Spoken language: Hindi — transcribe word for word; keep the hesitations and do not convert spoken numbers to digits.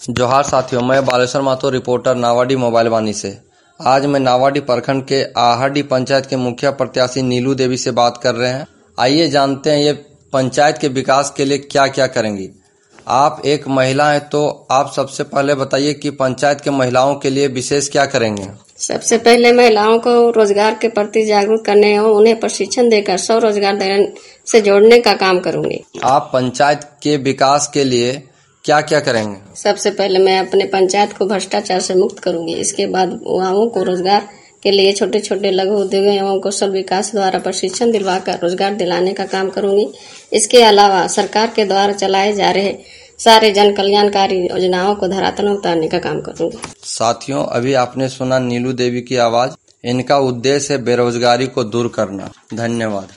जोहार साथियों, मैं बालेश्वर माथुर, रिपोर्टर नावाडीह मोबाइल वाणी से। आज मैं नावाडीह प्रखंड के आहरडीह पंचायत के मुखिया प्रत्याशी नीलू देवी से बात कर रहे हैं। आइए जानते हैं ये पंचायत के विकास के लिए क्या क्या करेंगी। आप एक महिला हैं तो आप सबसे पहले बताइए कि पंचायत के महिलाओं के लिए विशेष क्या करेंगे। सबसे पहले महिलाओं को रोजगार के प्रति जागरूक करने और उन्हें प्रशिक्षण देकर स्वरोजगार देने से जोड़ने का काम करूंगी। आप पंचायत के विकास के लिए क्या क्या करेंगे। सबसे पहले मैं अपने पंचायत को भ्रष्टाचार से मुक्त करूंगी। इसके बाद युवाओं को रोजगार के लिए छोटे छोटे लघु उद्योग एवं कौशल विकास द्वारा प्रशिक्षण दिलवाकर रोजगार दिलाने का काम करूंगी। इसके अलावा सरकार के द्वारा चलाए जा रहे सारे जन कल्याणकारी योजनाओं को धरातल में उतारने का काम करूंगी। साथियों, अभी आपने सुना नीलू देवी की आवाज। इनका उद्देश्य है बेरोजगारी को दूर करना। धन्यवाद।